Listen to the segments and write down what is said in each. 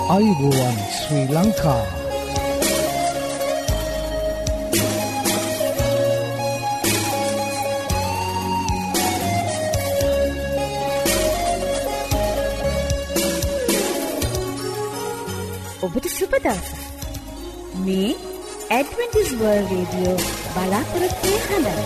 ආයුබෝවන් ශ්‍රී ලංකා. ඔබට සුබ දවසක්. මේ ඇඩ්වෙන්ටිස් වර්ල්ඩ් රේඩියෝ බලාපොරොත්තු හඬ.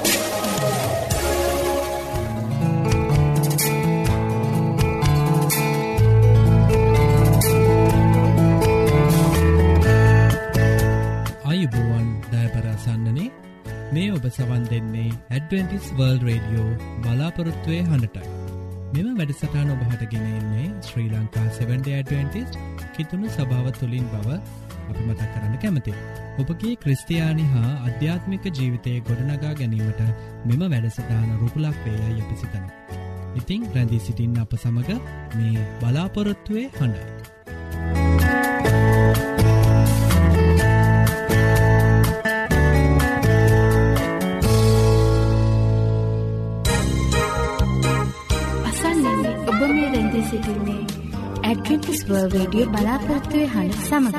ආයුබෝවන් දයපරසන්නනේ මේ ඔබ සවන් දෙන්නේ ඇඩ්වෙන්ටිස් වර්ල්ඩ් රේඩියෝ බලාපොරොත්තුවේ හඬටයි. මෙම වැඩසටහන ඔබහට ගෙන එන්නේ ශ්‍රී ලංකා 7 Day Adventist කිතුණු සභාව තුළින් බව අපි මතක් කරන්න කැමතියි. ඔබගේ ක්‍රිස්තියානි හා අධ්‍යාත්මික ජීවිතයේ ගොඩනගා ගැනීමට මෙම වැඩසටහන රුකුලක් වේයයි අපි සිතනවා. ඉතින් රැඳී සිටින්න අප සමග මේ බලාපොරොත්තුවේ හඬ. ඔබ මේ රැඳී සිටින්නේ ඇඩ්වෙන්ටිස් වර්ල්ඩ් රේඩියෝ බලාපොරොත්තුවේ හඬ සමග.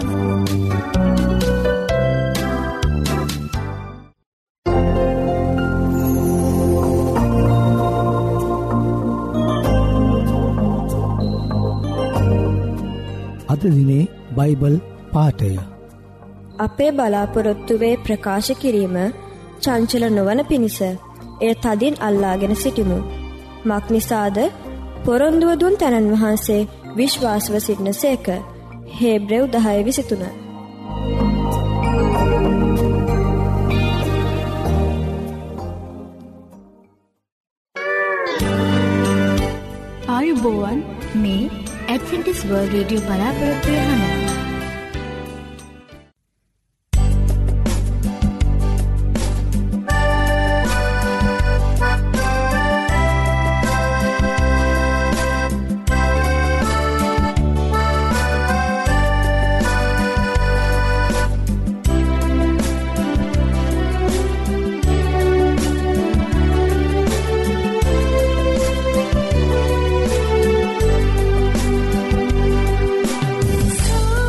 අද දිනේ බයිබල් පාඨය. අපේ බලාපොරොත්තුවේ ප්‍රකාශ කිරීම චංචල නොවන පිණිස එය තදින් අල්ලාගෙන සිටිමු. මක්නිසාද පොරොන්දුව දුන් තැනන් වහන්සේ විශ්වාසව සිටින සේක. හේබ්‍රෙව් 10:23. ආයුබෝවන් මේ ඇඩ්වෙන්ටිස් වර්ල්ඩ් රේඩියෝ බලාපොරොත්තුවේ හඬ. So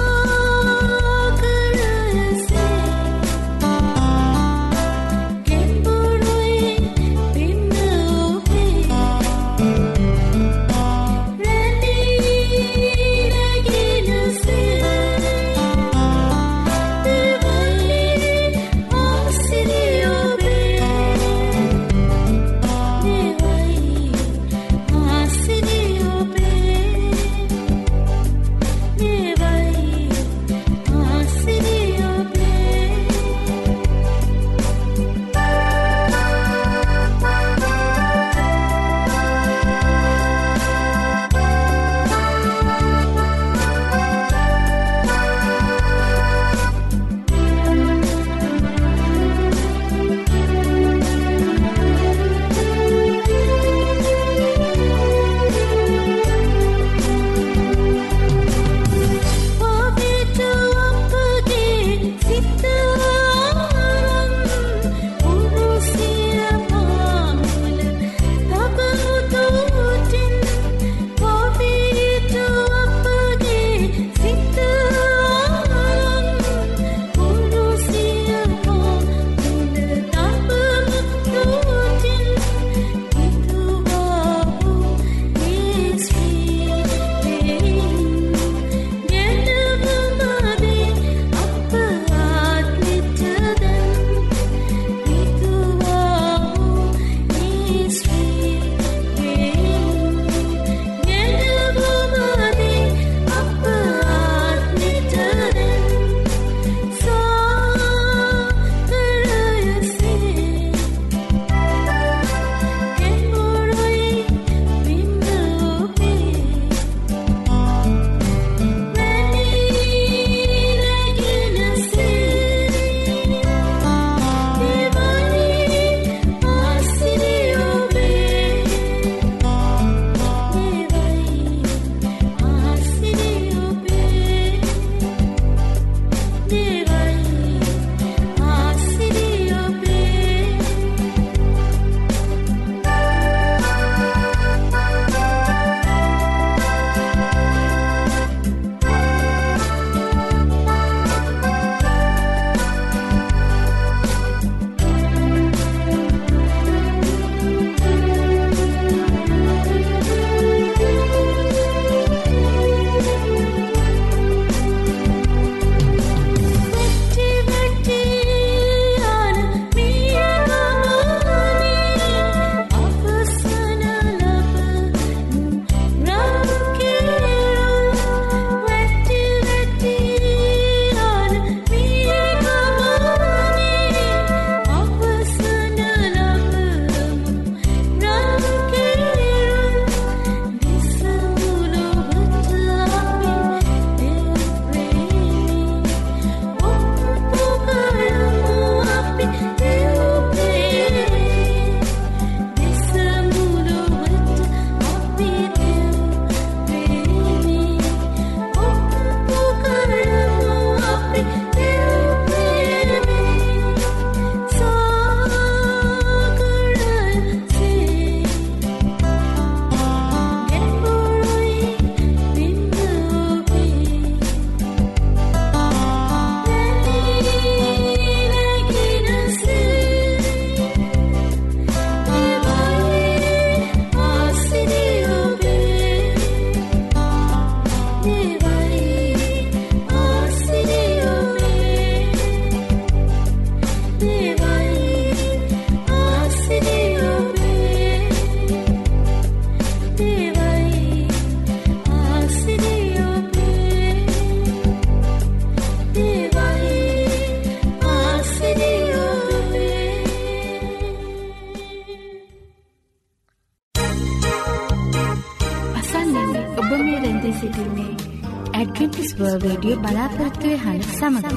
ඔබ මේ රැඳී සිටින්නේ ඇඩ්වෙන්ටිස් වර්ල්ඩ් රේඩියෝ බලාපොරොත්තුවේ හඬ සමග.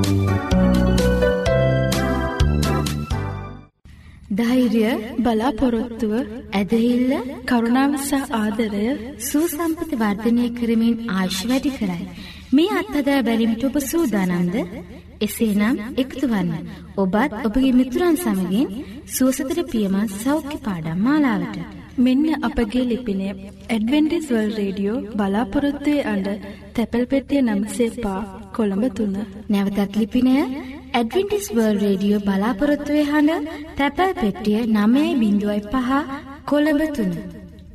ධෛර්ය, බලාපොරොත්තුව, ඇදහිල්ල, කරුණාව සහ ආදරය සුවසම්පත වර්ධනය කරමින් ආයුෂ වැඩි කරයි. මේ අත්හදා බැලීමට ඔබ සූදානම්ද? එසේනම් එකතු වන්න. ඔබත් ඔබගේ මිතුරන් සමගින් සුවසතට පියමත් සෞඛ්‍ය පාඩම් මාලාවට. මෙන්න අපගේ ලිපිනය ඇඩ්වෙන්ටිස් වර්ල්ඩ් රේඩියෝ බලාපොරොත්තුවේ අඬ තැපැල් පෙට්ටිය 9 කොළඹ 3. නැවතත් ලිපිනය ඇඩ්වෙන්ටිස් වර්ල්ඩ් රේඩියෝ බලාපොරොත්තුවේ හඬ තැපැල් පෙට්ටිය 9.5 කොළඹ 3.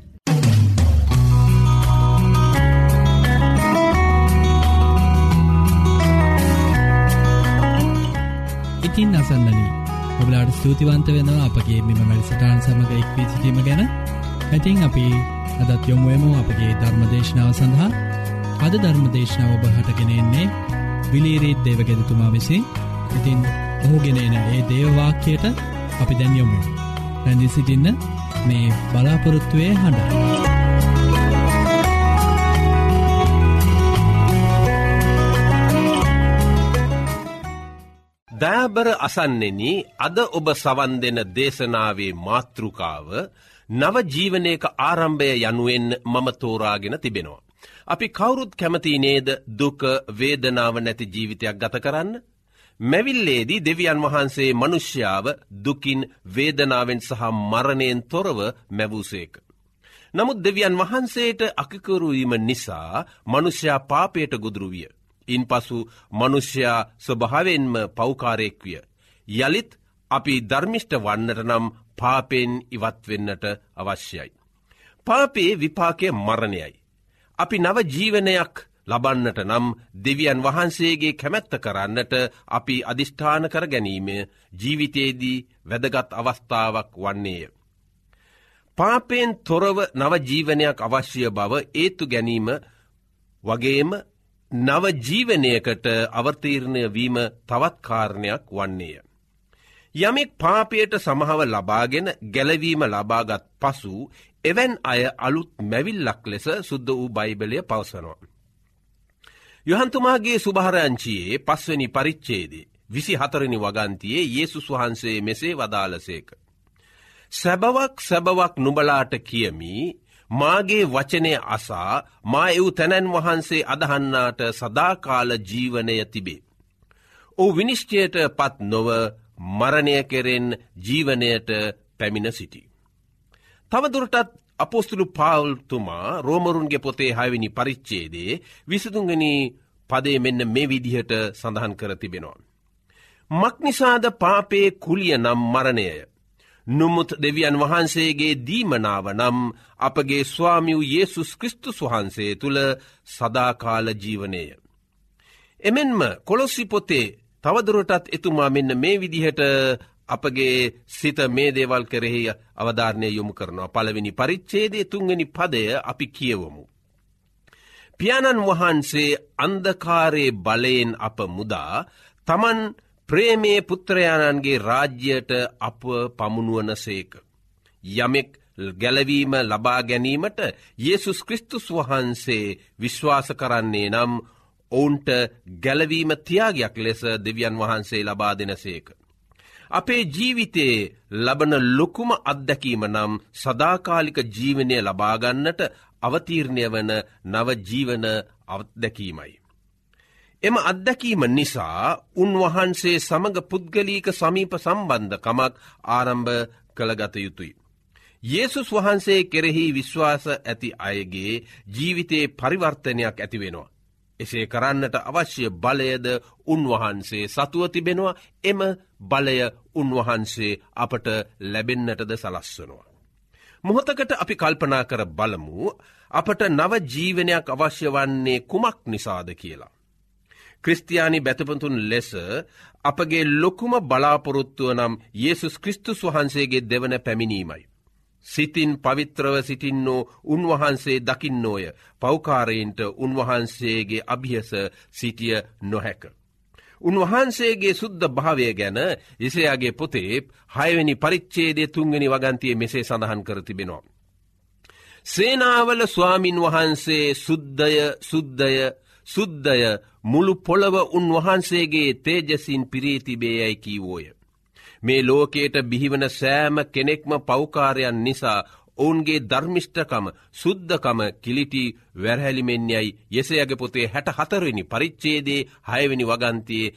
ඉතින් අසන්නනි ඔබලාට ස්තුතිවන්ත වෙනවා අපගේ මෙම වැඩසටහන සමග එක් වී සිටීම ගැන. ඉතින් අපි අදත් යොමු වෙමු අපගේ ධර්මදේශනාව සඳහා. අද ධර්මදේශනාව ඔබ හටගෙන එන්නේ විලීරීත් දේවගෙදතුමා විසින්. ඉතින් ඔහුගෙන එන ඒ දේව වාක්‍යයට අපි දැන් යොමු වෙමු. රැඳී සිටින්න මේ බලාපොරොත්තුවේ හඬ. දයාබර අසන්නෙනි, අද ඔබ සවන් දෙන දේශනාවේ මාතෘකාව නව ජීවනයක ආරම්භය යනුවෙන් මම තෝරාගෙන තිබෙනවා. අපි කවුරුත් කැමති නේද දුක වේදනාව නැති ජීවිතයක් ගත කරන්න? මැවිල්ලේදී දෙවියන් වහන්සේ මනුෂ්‍යාව දුකින් වේදනාවෙන් සහ මරණයෙන් තොරව මැවූසේක. නමුත් දෙවියන් වහන්සේට අකකරුවීම නිසා මනුෂ්‍යයා පාපයට ගොදුරු විය. ඉන් පසු මනුෂ්‍යයා ස්වභාවයෙන්ම පෞකාරයෙක් විය. යළිත් අපි ධර්මිෂ්ඨ වන්නට නම් පාපෙන් ඉවත්වෙන්නට අවශ්‍යයි. පාපේ විපාකය මරණයයි. අපි නව ජීවනයක් ලබන්නට නම් දෙවියන් වහන්සේගේ කැමැත්ත කරන්නට අපි අධිෂ්ඨාන කර ගැනීම ජීවිතයේදී වැදගත් අවස්ථාවක් වන්නේය. පාපයෙන් තොරව නව ජීවනයක් අවශ්‍ය බව ඒත්තු ගැනීම වගේම නව ජීවනයකට අවතීර්ණය වීම තවත් කාරණයක් වන්නේය. යමෙක් පාපයට සමහව ලබාගෙන ගැලවීම ලබාගත් පසු එවැන් අය අලුත් මැවිල්ලක් ලෙස සුද්ධ වූ බයිබලය පවසනවා. යොහන්තුමාගේ සුභාරංචියේ 5 වෙනි පරිච්ඡේදයේ 24 වෙනි වගන්තියේ යේසුස් වහන්සේ මෙසේ වදාළසේක. සැබවක් නුඹලාට කියමි, මාගේ වචනය අසා මා එව් තැනැන් වහන්සේ අදහන්නාට සදාකාල ජීවනය තිබේ. ඔහු විනිශ්චයට පත් නොව මරණය කෙරෙන් ජීවනයට පැමිණ සිටි. තවදුරටත් අපොස්තුලු පාවුල්තුමා රෝමරුන්ගේ පොතේ 6 වෙනි පරිච්ඡේදයේ 23 වෙනි පදයේ මෙන්න මේ විදිහට සඳහන් කර තිබෙනවා. මක්නිසාද පාපේ කුලිය නම් මරණයය. නුමුත් දෙවියන් වහන්සේගේ දීමනාව නම් අපගේ ස්වාමියු යේසුස් ක්‍රිස්තුස් වහන්සේ තුළ සදාකාල ජීවනය. එමෙන්ම කොලොස්සි පොතේ තවදුරටත් එතුමා මෙන්න මේ විදිහට අපගේ සිත මේ දේවල් කෙරෙහි අවධාරණය යොමු කරනවා. 1 වෙනි පරිච්ඡේදයේ 3 වෙනි පදය අපි කියවමු. පියාණන් වහන්සේ අන්ධකාරයේ බලයෙන් අප මුදා තමන් ප්‍රේමේ පුත්‍රයාණන්ගේ රාජ්‍යයට අප පමුණුවන සේක. යමෙක් ගැලවීම ලබා ගැනීමට යේසුස් ක්‍රිස්තුස් වහන්සේ විශ්වාස කරන්නේ නම් ඔවුන්ට ගැලවීම ත්‍යාගයක් ලෙස දෙවියන් වහන්සේ ලබා දෙන සේක. අපේ ජීවිතයේ ලබන ලොකුම අත්දැකීම නම් සදාකාලික ජීවනය ලබාගන්නට අවතීර්ණය වන නව ජීවන අත්දැකීමයි. එම අත්දැකීම නිසා උන්වහන්සේ සමග පුද්ගලීක සමීප සම්බන්ධකමක් ආරම්භ කළගත යුතුයි. යේසුස් වහන්සේ කෙරෙහි විශ්වාස ඇති අයගේ ජීවිතයේ පරිවර්තනයක් ඇති වෙනවා. එසේ කරන්නට අවශ්‍ය බලයද උන්වහන්සේ සතුව තිබෙනවා. එම බලය උන්වහන්සේ අපට ලැබෙන්නටද සලස්වනවා. මොහොතකට අපි කල්පනා කර බලමු අපට නව ජීවනයක් අවශ්‍ය වන්නේ කුමක් නිසාද කියලා. ක්‍රිස්තියානි බැතපතුන් ලෙස අපගේ ලොකුම බලාපොරොත්තුව නම් යේසුස් ක්‍රිස්තුස් වහන්සේගේ දෙවන පැමිණීමයි. සිතින් පවිත්‍රව සිටින්නෝ උන්වහන්සේ දකින්නෝය. පෞකාරයින්ට උන්වහන්සේගේ අභියස සිටිය නොහැක. උන්වහන්සේගේ සුද්ධ භාවය ගැන යෙසයාගේ පොතේ 6 වෙනි පරිච්ඡේදයේ 3 වෙනි වගන්තියේ මෙසේ සඳහන් කර තිබෙනවා. සේනාවල ස්වාමින් වහන්සේ සුද්ධය සුද්ධය සුද්ධය මුළු පොළව උන්වහන්සේගේ තේජසින් පිරී තිබේ යැයි කීවෝය. මේ ලෝකයට බිහිවන සෑම කෙනෙක්ම පෞකාරයන් නිසා ඔවුන්ගේ ධර්මිෂ්ඨකම සුද්ධකම කිලිටි වැරහැලිමෙන් යයි යෙසයාගේ පොතේ 64වෙනි පරිච්ඡේදයේ 6වෙනි වගන්තියේ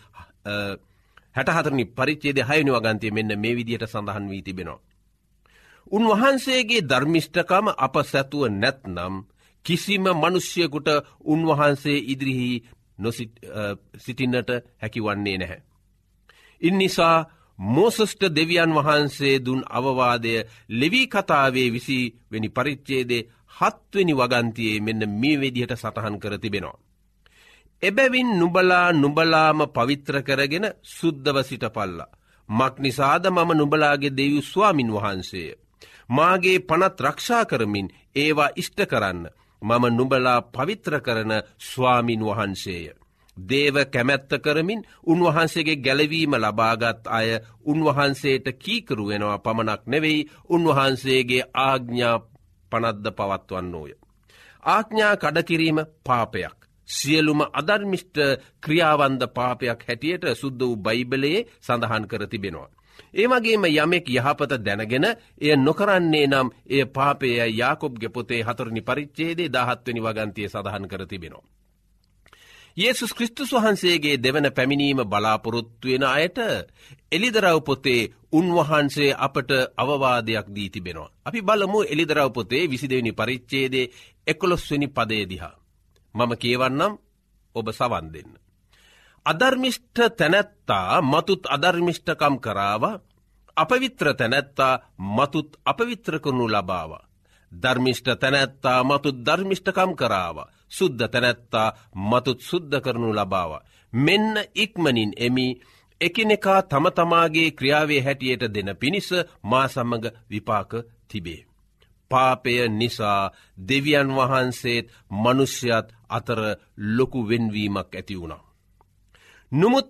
64වෙනි පරිච්ඡේදයේ 6වෙනි වගන්තියේ මෙන්න මේ විදිහට සඳහන් වී තිබෙනවා. උන්වහන්සේගේ ධර්මිෂ්ඨකම අප සැතුව නැත්නම් කිසිම මිනිසෙකුට උන්වහන්සේ ඉදිරිහි සිටින්නට හැකිවන්නේ නැහැ. ඉන්නිසා මෝසස්ට දෙවියන් වහන්සේ දුන් අවවාදය ලෙවී කතාවේ 20 වෙනි පරිච්ඡේදයේ 7 වෙනි වගන්තියේ මෙන්න මේ විදිහට සටහන් කර තිබෙනවා. එබැවින් නුඹලාම පවිත්‍ර කරගෙන සුද්ධව සිටපල්ලා. මක්නිසාද මම නුඹලාගේ දෙවි ස්වාමින් වහන්සේය. මාගේ පනත් රක්ෂා කරමින් ඒවා ඉෂ්ට කරන්න මම නුඹලා පවිත්‍ර කරන ස්වාමින් වහන්සේය. දේව කැමැත්ත කරමින් උන්වහන්සේගේ ගැලවීම ලබාගත් අය උන්වහන්සේට කීකරු වෙනවා පමණක් නෙවෙයි උන්වහන්සේගේ ආඥා පනද්ද පවත්වන්නෝය. ආඥා කඩකිරීම පාපයක්. සියලුම අධර්මිෂ්ඨ ක්‍රියාවන්ද පාපයක් හැටියට සුද්ධ වූ බයිබලයේ සඳහන් කර තිබෙනවා. ඒ වගේම යමෙක් යහපත දැනගෙන එය නොකරන්නේ නම් එය පාපය යාකොබ්ගේ පොතේ 4 වෙනි පරිච්ඡේදයේ 17 වෙනි වගන්තියේ සඳහන් කර තිබෙනවා. යේසුස් ක්‍රිස්තුස් වහන්සේගේ දෙවන පැමිණීම බලාපොරොත්තු වෙන අයට එලිදරව් පොතේ උන්වහන්සේ අපට අවවාදයක් දී තිබෙනවා. අපි බලමු එලිදරව් පොතේ 22 වෙනි පරිච්ඡේදයේ 11 වෙනි පදයේ දිහා. මම කියවන්නම් ඔබ සවන් දෙන්න. අධර්මිෂ්ඨ තැනැත්තා මතුත් අධර්මිෂ්ඨකම් කරාවා. අපවිත්‍ර තැනැත්තා මතුත් අපවිත්‍ර කරනු ලබාවා. ධර්මිෂ්ඨ තැනැත්තා මතුත් ධර්මිෂ්ඨකම් කරාවා. සුද්ධ තැනැත්තා මතුත් සුද්ධ කරනු ලබාවා. මෙන්න ඉක්මනින් එමි එකිනෙකා තම තමාගේ ක්‍රියාවේ හැටියට දෙන පිණිස මා සමග විපාක තිබේ. පාපය නිසා දෙවියන් වහන්සේත් මනුෂ්‍යයත් අතර ලොකු වෙන්වීමක් ඇති වුණා. නමුත්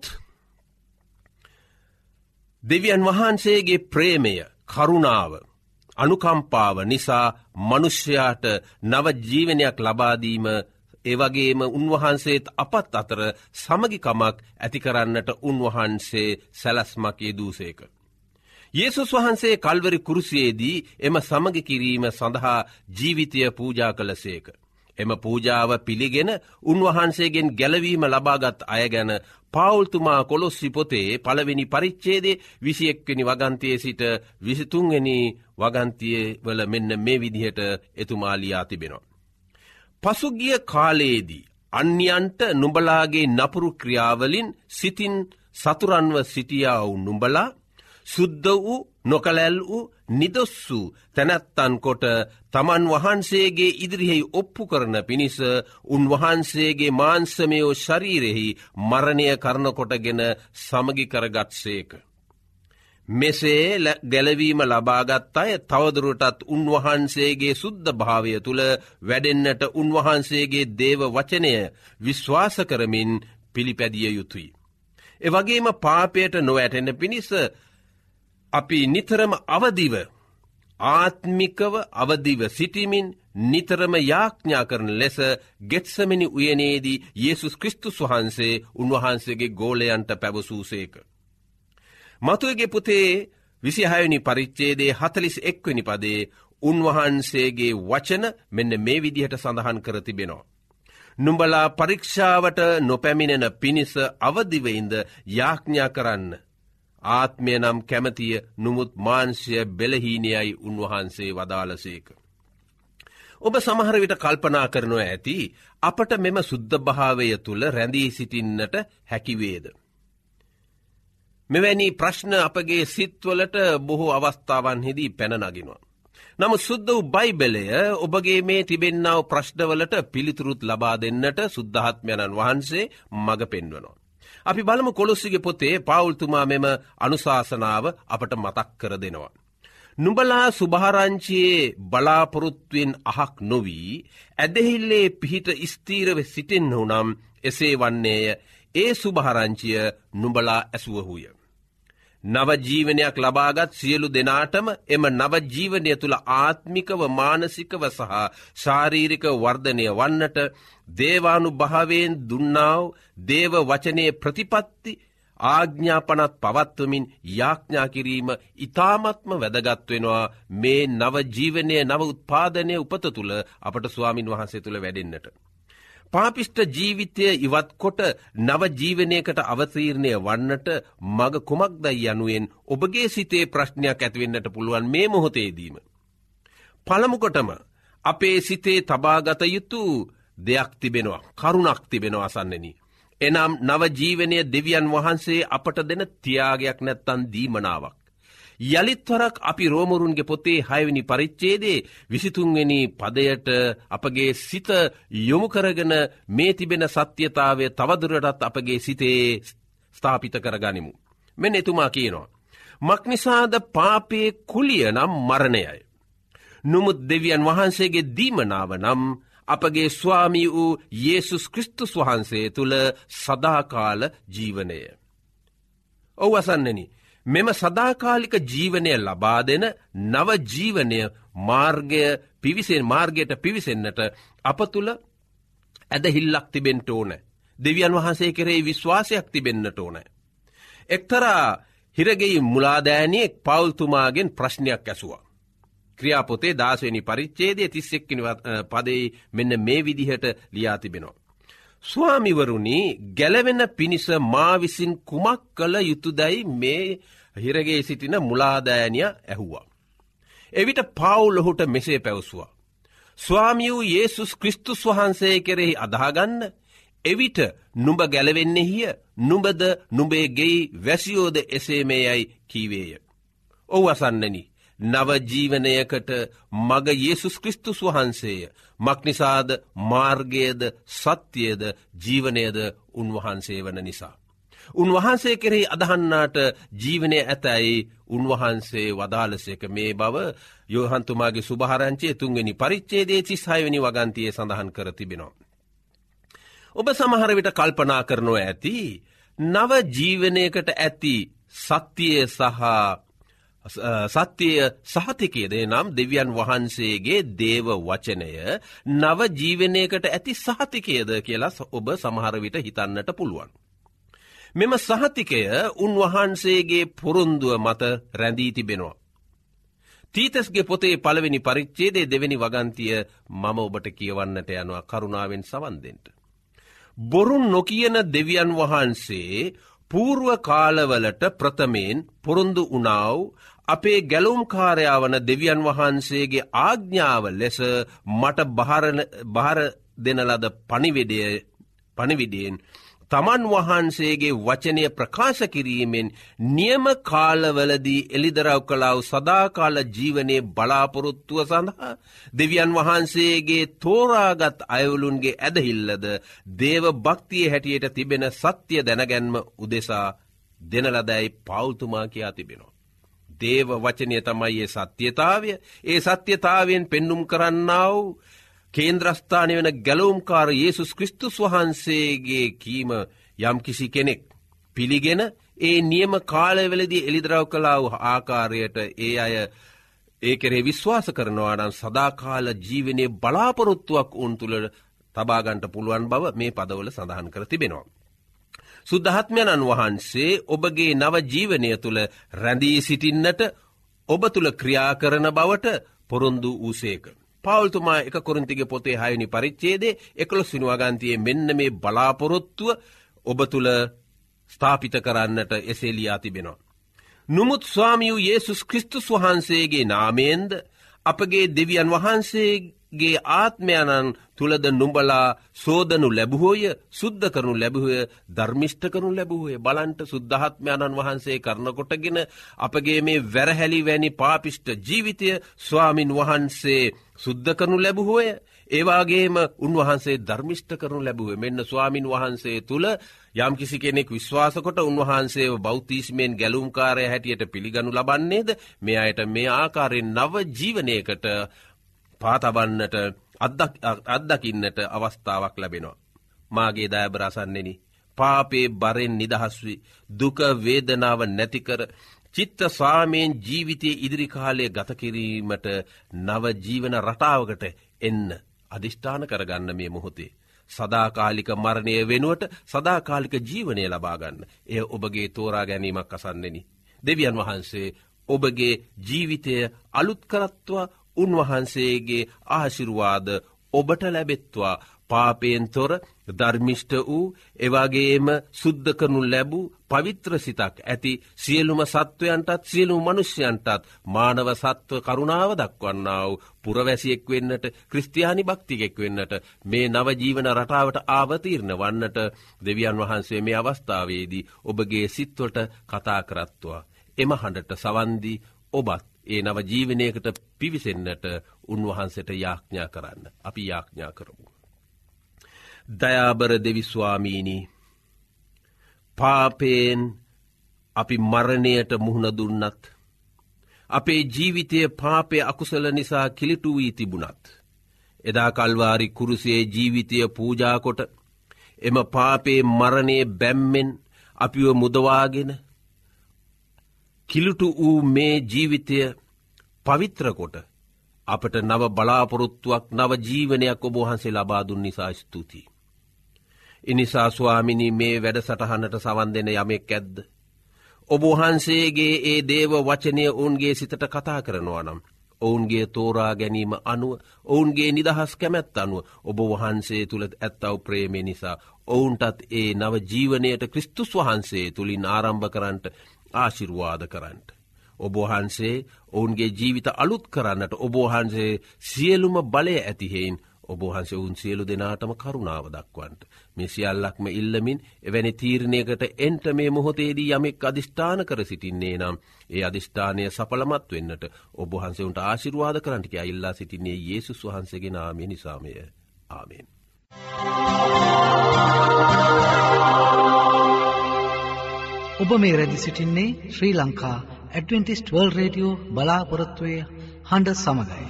දෙවියන් වහන්සේගේ ප්‍රේමය, කරුණාව, අනුකම්පාව නිසා මනුෂ්‍යයාට නව ජීවනයක් ලබා දීම එවැගේම උන්වහන්සේත් අපත් අතර සමගිකමක් ඇති කරන්නට උන්වහන්සේ සැලැස්මක් යෙදූසේක. යේසුස් වහන්සේ කල්වරි කුරුසියේදී එම සමගි කිරීම සඳහා ජීවිතය පූජා කළසේක. එම පූජාව පිළිගෙන උන්වහන්සේගෙන් ගැලවීම ලබාගත් අය ගැන පාවුල්තුමා කොලොස්සි පොතේ 1 වෙනි පරිච්ඡේදයේ 21 වෙනි වගන්තියේ සිට 23 වෙනි වගන්තියේ වල මෙන්න මේ විදිහට එතුමා ලියා තිබෙනවා. පසුගිය කාලයේදී අන්‍යයන්ට නුඹලාගේ නපුරු ක්‍රියාවලින් සිතින් සතුරන්ව සිටියා වූ නුඹලා සුද්ධ වූ නොකලැල් වූ නිදොස් වූ තැනැත්තන් කොට තමන් වහන්සේගේ ඉදිරියෙහි ඔප්පු කරන පිණිස උන්වහන්සේගේ මාංශමය ශරීරෙහි මරණය කරන කොටගෙන සමගි කරගත්සේක. මෙසේ ගැලවීම ලබාගත් අය තවදුරටත් උන්වහන්සේගේ සුද්ධ භාවය තුළ වැඩෙන්නට උන්වහන්සේගේ දේව වචනය විශ්වාස කරමින් පිළිපැදිය යුතුයි. එවැගේම පාපයට නොවැටෙන පිණිස අපි නිතරම අවදිව ආත්මිකව අවදිව සිටිමින් නිතරම යාඥා කරන ලෙස ගෙත්සෙමනි උයනේදී යේසුස් ක්‍රිස්තුස් වහන්සේ උන්වහන්සේගේ ගෝලයන්ට පැවසූසේක. මතුවගේ පුතේ 26 වෙනි පරිච්ඡේදයේ 41 වෙනි පදයේ උන්වහන්සේගේ වචන මෙන්න මේ විදිහට සඳහන් කර තිබෙනවා. නුඹලා පරීක්ෂාවට නොපැමිණෙන පිණිස අවදිව ඉඳ යාඥා කරන්න. ආත්මය නම් කැමතිය නුමුත් මාංශය බෙලහීනයයි උන්වහන්සේ වදාළසේක. ඔබ සමහර විට කල්පනා කරනවා ඇති අපට මෙම සුද්ධ භාවය තුළ රැඳී සිටින්නට හැකිවේද. මෙවැනි ප්‍රශ්න අපගේ සිත්වලට බොහෝ අවස්ථාවන්හිදී පැන නගිනවා. නමුත් සුද්ධ වූ බයිබලය ඔබගේ මේ තිබෙන්නා වූ ප්‍රශ්නවලට පිළිතුරුත් ලබා දෙන්නට සුද්ධාත්මයන්න් වහන්සේ මඟ පෙන්වනවා. අපි බලමු කොලොස්සිගේ පොතේ පාවුල්තුමා මෙම අනුශාසනාව අපට මතක් කර දෙනවා. නුඹලා සුභාරංචියේ බලාපොරොත්තුවෙන් අහක් නොවී ඇදහිල්ලේ පිහිට ස්ථීරව සිටින්නු නම් එසේ වන්නේය. ඒ සුභාරංචිය නුඹලා ඇසුවහුය. නවජීවනයක් ලබාගත් සියලු දෙනාටම එම නවජීවනය තුළ ආත්මිකව මානසිකව සහ ශාරීරික වර්ධනය වන්නට දේවානු භාවයෙන් දුන්නාව දේව වචනයේ ප්‍රතිපත්ති ආඥාපනත් පවත්වමින් යාඥා කිරීම ඉතාමත්ම වැදගත්වෙනවා මේ නවජීවනය නව උත්පාදනය උපත තුළ අපට ස්වාමින් වහන්සේ තුළ වැඩෙන්නට. පාපිෂ්ට ජීවිතය ඉවත්කොට නවජීවනයකට අවතීර්ණය වන්නට මග කුමක්දයි යනුවෙන් ඔබගේ සිතේ ප්‍රශ්නයක් ඇතිවෙන්නට පුළුවන් මේ මොහොතේදීම. පළමුකොටම අපේ සිතේ තබාගත යුතු දෙයක් තිබෙනවා, කරුණක් තිබෙනවා අසන්නනි. එනම් නවජීවනය දෙවියන් වහන්සේ අපට දෙන ත්‍යාගයක් නැත්තන් දීමනාවක්. යළිත්වරක් අපි රෝමරුන්ගේ පොතේ 6 වෙනි පරිච්ඡේදයේ 23 වෙනි පදයට අපගේ සිත යොමු කරගෙන මේ තිබෙන සත්‍යතාවය තවදුරටත් අපගේ සිතේ ස්ථාපිත කරගනිමු. මෙන්න එතුමා කියනවා, මක්නිසාද පාපයේ කුලිය නම් මරණයයි. නමුත් දෙවියන් වහන්සේගේ දීමනාව නම් අපගේ ස්වාමී වූ යේසුස් ක්‍රිස්තුස් වහන්සේ තුළ සදාකාල ජීවනය. ඔව් අසන්නනි, මෙම සදාකාලික ජීවනය ලබා දෙන නව ජීවනය මාර්ගයට පිවිසෙන්නට අප තුළ ඇදහිල්ලක් තිබෙන්ට ඕන. දෙවියන් වහන්සේ කෙරෙහි විශ්වාසයක් තිබෙන්නට ඕන. එක්තරා හිරගෙයි මුලාදෑනියෙක් පවුල්තුමාගෙන් ප්‍රශ්නයක් ඇසුවා. ක්‍රියාපොතේ 10 වෙනි පරිච්ඡේදයේ 31 වෙනි පදයේ මෙන්න මේ විදිහට ලියා තිබෙනවා. ස්වාමිවරුනි, ගැලවෙන පිණිස මා විසින් කුමක් කළ යුතුදයි මේ හිරගේ සිටින මුලාදෑනිය ඇහුවා. එවිට පවුල් ඔහුට මෙසේ පැවසුවා. ස්වාමී වූ යේසුස් ක්‍රිස්තුස් වහන්සේ කෙරෙහි අදහගන්න. එවිට නුඹ ගැලවෙන්නේහිය, නුඹද නුඹේ ගෙයි වැසියෝද එසේ මේයයි කීවේය. ඔව් අසන්නනි, නව ජීවනයකට මග යේසුස් ක්‍රිස්තුස් වහන්සේය. මක්නිසාද මාර්ගයේද සත්‍යයේද ජීවනයේද උන්වහන්සේ වන නිසා. උන්වහන්සේ කෙරෙහි අදහන්නාට ජීවනය ඇතැයි උන්වහන්සේ වදාළසේක මේ බව යෝහන්තුමාගේ සුභාරංචියේ 3 වෙනි පරිච්ඡේදයේ 36 වෙනි වගන්තියේ සඳහන් කර තිබෙනවා. ඔබ සමහර විට කල්පනා කරනෝ ඇති, නව ජීවනයකට ඇති සත්‍යය සහතිකයද නම් දෙවියන් වහන්සේගේ දේව වචනය නව ජීවනයකට ඇති සහතිකයද කියලා ඔබ සමහර විට හිතන්නට පුළුවන්. මෙම සහතිකය උන්වහන්සේගේ පොරොන්දුව මත රැඳී තිබෙනවා. තීතස්ගේ පොතේ 1 වෙනි පරිච්ඡේදයේ 2 වෙනි වගන්තිය මම ඔබට කියවන්නට යනවා, කරුණාවෙන් සවන් දෙන්න. බොරු නොකියන දෙවියන් වහන්සේ පූර්ව කාලවලට ප්‍රථමයෙන් පොරොන්දු වුණාව අපේ ගැලුම්කාරයා වන දෙවියන් වහන්සේගේ ආඥාව ලෙස මට බහර දෙන ලද පණිවිඩයෙන් තමන් වහන්සේගේ වචනය ප්‍රකාශ කිරීමෙන් නියම කාලවලදී එළිදරව් කළාව සදාකාල ජීවනයේ බලාපොරොත්තුව සඳහා දෙවියන් වහන්සේගේ තෝරාගත් අයවලුන්ගේ ඇදහිල්ලද දේව භක්තිය හැටියට තිබෙන සත්‍ය දැනගැන්ම උදෙසා දෙන ලදැයි පවුල්තුමා කියා තිබෙනවා. දේව වචනය තමයි ඒ සත්‍යතාවය. ඒ සත්‍යතාවයෙන් පෙන්නුම් කරන්නාව කේන්ද්‍රස්ථානය වෙන ගැලවුම්කාර යේසුස් ක්‍රිස්තුස් වහන්සේගේ කීම යම් කිසි කෙනෙක් පිළිගෙන ඒ නියම කාලවලදී එළිදරව් කළා වූ ආකාරයට ඒ අය ඒ කෙරෙහි විශ්වාස කරනවා නම් සදාකාල ජීවනයේ බලාපොරොත්තුවක් උන් තුළ තබා ගන්නට පුළුවන් බව මේ පදවල සඳහන් කර තිබෙනවා. සුද්ධාත්මයන්න් වහන්සේ ඔබගේ නව ජීවනය තුළ රැඳී සිටින්නට ඔබ තුළ ක්‍රියා කරන බවට පොරොන්දු වූසේක. පවුල්තුමා 1 කොරින්තිගේ පොතේ 6 වෙනි පරිච්ඡේදයේ 11 වෙනි වගන්තියේ මෙන්න මේ බලාපොරොත්තුව ඔබ තුළ ස්ථාපිත කරන්නට එසේ ලියා තිබෙනවා. නමුත් ස්වාමී වූ යේසුස් ක්‍රිස්තුස් වහන්සේගේ නාමයෙන්ද අපගේ දෙවියන් වහන්සේගේ ආත්මයන්න් තුලද නුඹලා සෝදනු ලැබුවෝය, සුද්ධ කරනු ලැබුවෝය, ධර්මිෂ්ඨ කරනු ලැබුවෝය. බලන්ට සුද්ධාත්මයන්න් වහන්සේ කරනකොටගෙන අපගේ මේ වැරහැලි වැනි පාපිෂ්ඨ ජීවිතය ස්වාමින් වහන්සේ සුද්ධ කරනු ලැබුවෝය. ඒ වගේම උන්වහන්සේ ධර්මිෂ්ඨ කරනු ලැබුවේ. මෙන්න ස්වාමින් වහන්සේ තුල යම් කිසි කෙනෙක් විශ්වාස කොට උන්වහන්සේව බෞතිස්මයෙන් ගැලුම්කාරය හැටියට පිළිගනු ලබන්නේද මේ අයට මේ ආකාරයෙන් නව ජීවනයකට පාතබන්නට අත්දකින්නට අවස්ථාවක් ලැබෙනවා. මාගේ දයාබර අසන්නෙනි, පාපේ බරෙන් නිදහස්වී දුක වේදනාව නැතිකර චිත්ත සාමයෙන් ජීවිතයේ ඉදිරි කාලය ගත කිරීමට නව ජීවන රටාවකට එන්න අධිෂ්ඨාන කරගන්න මේ මොහොතේ. සදාකාලික මරණය වෙනුවට සදාකාලික ජීවනය ලබාගන්න. එය ඔබගේ තෝරා ගැනීමක් අසන්නෙනි. දෙවියන් වහන්සේ ඔබගේ ජීවිතය අලුත් කරත්වා උන්වහන්සේගේ ආශිර්වාද ඔබට ලැබෙත්වා. පාපයෙන් තොර ධර්මිෂ්ඨ වූ එවාගේම සුද්ධ කරනු ලැබූ පවිත්‍ර සිතක් ඇති සියලුම සත්වයන්ටත් සියලුම මනුෂ්‍යයන්ටත් මානව සත්ව කරුණාව දක්වන්නා වූ පුරවැසියෙක් වෙන්නට ක්‍රිස්තියානි භක්තිකෙක් වෙන්නට මේ නව ජීවන රටාවට ආවතීර්ණ වන්නට දෙවියන් වහන්සේ මේ අවස්ථාවේදී ඔබගේ සිත්වලට කතා කරත්වා. එම හඬට සවන්දී ඔබත් ඒ නව ජීවනයකට පිවිසෙන්නට උන්වහන්සේට යාඥා කරන්න. අපි යාඥා කරමු. දයාබර දෙවි ස්වාමීනි, පාපයෙන් අපි මරණයට මුහුණ දුන්නත් අපේ ජීවිතයේ පාපය අකුසල නිසා කිලිටු වී තිබුණත් එදා කල්වාරි කුරුසේ ජීවිතය පූජා කොට එම පාපේ මරණයේ බැම්මෙන් අපිව මුදවාගෙන කිලිටු වූ මේ ජීවිතය පවිත්‍ර කොට අපට නව බලාපොරොත්තුවක් නව ජීවනයක් ඔබ වහන්සේ ලබා දුන් නිසා ස්තුතියි. ඉනිසා ස්වාමිනී මේ වැඩසටහනට සවන් දෙන යමෙක් ඇද්ද? ඔබ වහන්සේගේ ඒ දේව වචනය ඔවුන්ගේ සිතට කතා කරනවා නම් ඔවුන්ගේ තෝරා ගැනීම අනුව ඔවුන්ගේ නිදහස් කැමැත්ත අනුව ඔබ වහන්සේ තුළ ඇත්තව ප්‍රේමය නිසා ඔවුන්ටත් ඒ නව ජීවනයට ක්‍රිස්තුස් වහන්සේ තුළින් ආරම්භ කරන්නට ආශිර්වාද කරන්නට. ඔබ වහන්සේ ඔවුන්ගේ ජීවිත අලුත් කරන්නට ඔබ වහන්සේ සියලුම බලය ඇතිහෙයින් ඔබ වහන්සේ ඔවුන් සියලු දෙනාටම කරුණාව දක්වන්නට. මේ සියල්ලක්ම ඉල්ලමින් එවැනි තීරණයකට එන්ට මේ මොහොතේදී යමෙක් අධිෂ්ඨාන කර සිටින්නේ නම් ඒ අධිෂ්ඨානය සඵලමත් වෙන්නට ඔබ වහන්සේ උන්ට ආශිර්වාද කරන්නට කියා ඉල්ලා සිටින්නේ යේසුස් වහන්සේගේ නාමයෙන් නිසාමය. ආමේන්. ඔබ මේ රැදි සිටින්නේ Sri Lanka Adventist World Radio බලාපොරොත්තුවේ හඬ සමගයි.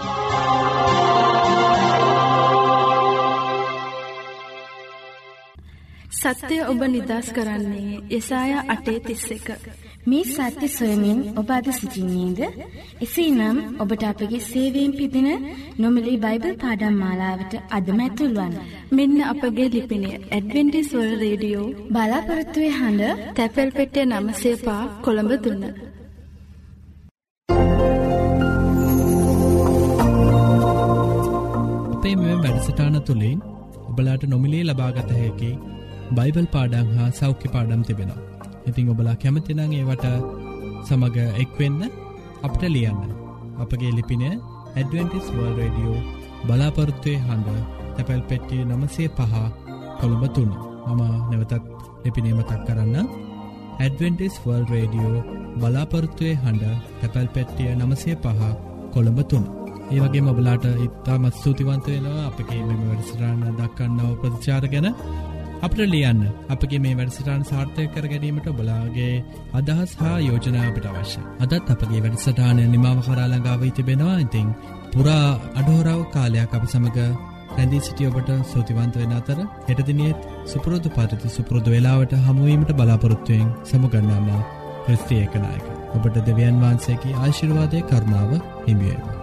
සත්‍යය ඔබ නිදහස් කරන්නේ යෙසායා 8:31. මේ සත්‍ය සොයමින් ඔබ අද සිටින්නේද? එසේනම් ඔබට අපගේ සේවයෙන් පිදින නොමිලේ බයිබල් පාඩම් මාලාවට අදම ඇතුල් වන්න. මෙන්න අපගේ ලිපිනය ඇඩ්වෙන්ටිස් වර්ල්ඩ් රේඩියෝ බලාපොරොත්තුවේ හඬ තැපැල් පෙට්ටිය 905 කොළඹ 3. අපේ මෙම වැඩසටහන තුළින් ඔබලාට නොමිලේ ලබාගත හැකි බයිබල් පාඩම් හා සෞඛ්‍ය පාඩම් තිබෙනවා. ඉතින් ඔබලා කැමති නම් ඒවට සමග එක්වෙන්න අපට ලියන්න. අපගේ ලිපින ඇඩ්වෙන්ටිස් වර්ල්ඩ් රේඩියෝ බලාපොරොත්තුවේ හඬ තැපැල් පෙට්ටිය 905 කොළඹ 3. මම නැවතත් ලිපිනය මතක් කරන්න. ඇඩ්වෙන්ටිස් වර්ල්ඩ් රේඩියෝ බලාපොරොත්තුවේ හඬ තැපැල් පෙට්ටිය 905 කොළඹ 3. ඒ වගේම ඔබලාට ඉතාමත් ස්තුතිවන්ත වෙනවා අපගේ මේ වැඩසටහන දක්වන්නව ප්‍රතිචාර ගැන. අපට ලියන්න. අපගේ මේ වැඩසටහන සාර්ථක කර ගැනීමට ඔබලාගේ අදහස් හා යෝජනා අපට අවශ්‍යයි. අදත් අපගේ වැඩසටහන නිමාව කරා ළඟා වී තිබෙනවා. ඉතින් පුරා අඩහොරාව කාලයක් අප සමග රැඳී සිටි ඔබට ස්තුතිවන්ත වෙන අතර හෙට දිනෙත් සුපුරුදු පරිදි සුපුරුදු වේලාවට හමු වීමට බලාපොරොත්තු වෙමින් සමුගන්නාම ක්‍රිස්ති ඒකනායක. ඔබට දෙවියන් වහන්සේගේ ආශිර්වාදයේ කරුණාව හිමි වේවා.